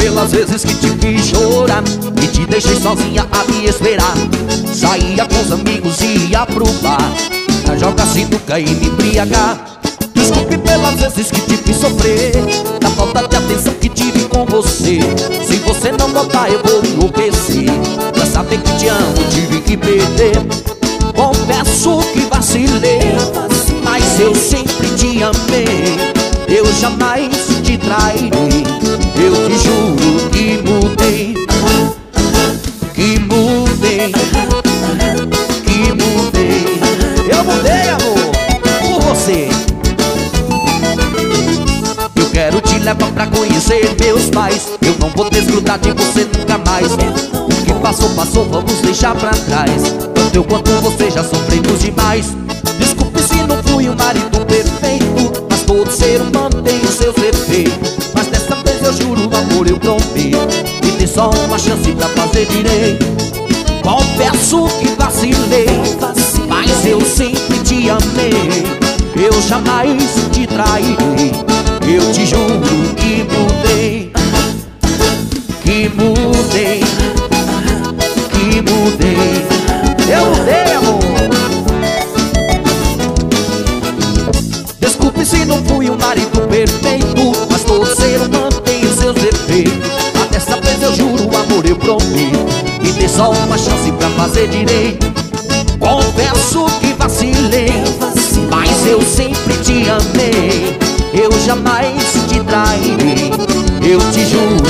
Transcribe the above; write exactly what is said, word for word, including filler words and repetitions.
pelas vezes que te fiz chorar e te deixei sozinha a me esperar. Saía com os amigos e ia pro bar pra jogar sinuca e me embriagar. Desculpe pelas vezes que te fiz sofrer, da falta de atenção que tive com você. Se você não notar eu vou enlouquecer, pra saber que te amo tive que perder. Confesso que vacilei, mas eu sempre te amei. Eu jamais te trairei, eu te juro que mudei. Que mudei, que mudei. Eu mudei, amor, por você. Eu quero te levar pra conhecer meus pais. Eu não vou desgrudar de você nunca mais. O que passou, passou, vamos deixar pra trás. Tanto eu quanto você já sofremos demais. Desculpe se não fui um marido perfeito, mas todo ser humano tem os seus defeitos. Mas dessa vez eu juro, amor, eu prometo, e tem só uma chance pra fazer direito. Confesso que vacilei, mas eu sempre te amei. Eu jamais te trairei, eu te juro que mudei. Que mudei, que mudei. Eu mudei, amor. Desculpe se não fui um marido perfeito, mas todo ser humano tem os seus defeitos. Mas dessa vez eu juro, amor, eu prometo, e tem só uma chance pra fazer direito. Confesso que vacilei, mas eu sempre te amei. Eu jamais te trairei, eu te juro